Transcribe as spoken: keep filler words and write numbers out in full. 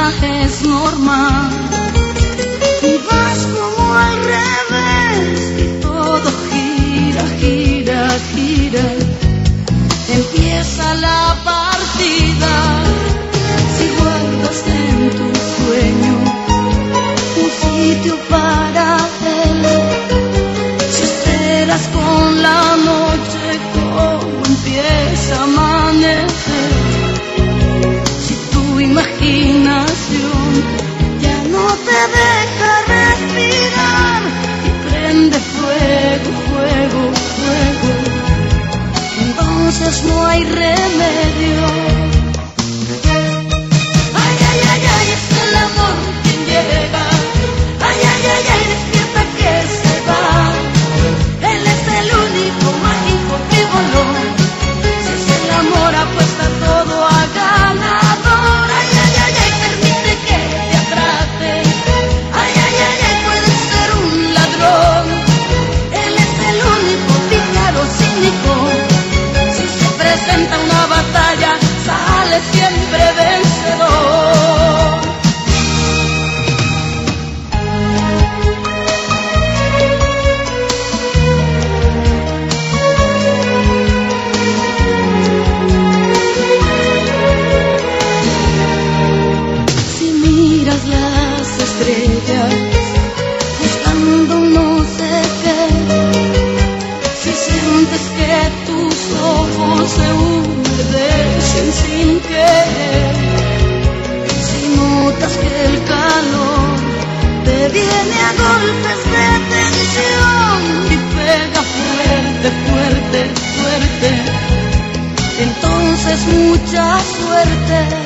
vida es normal y vas como al revés y todo gira, gira, gira. Empieza la partida si guardas en tu sueño un sitio para él. Si esperas con la noche como empieza a amanecer. Si tu imaginación ya no te deja respirar y prende fuego, fuego, fuego, entonces no hay remedio. Ay, ay, ay, ay, es el amor quien llega. Ay, ay, ay, ay, despierta que se va. Él es el único mágico frivolón. Si es el amor apuesta todo a ganador. Ay, ay, ay, ay, permite que te atrape. Ay, ay, ay, ay, puede ser un ladrón. Él es el único pícaro cínico. Si se presenta una batalla, sale siempre vencedor. Si miras las estrellas buscando no sé qué, si sientes que tus ojos se humedecen sin querer, si notas que el calor te viene a golpes de tensión y pega fuerte, fuerte, fuerte, entonces mucha suerte.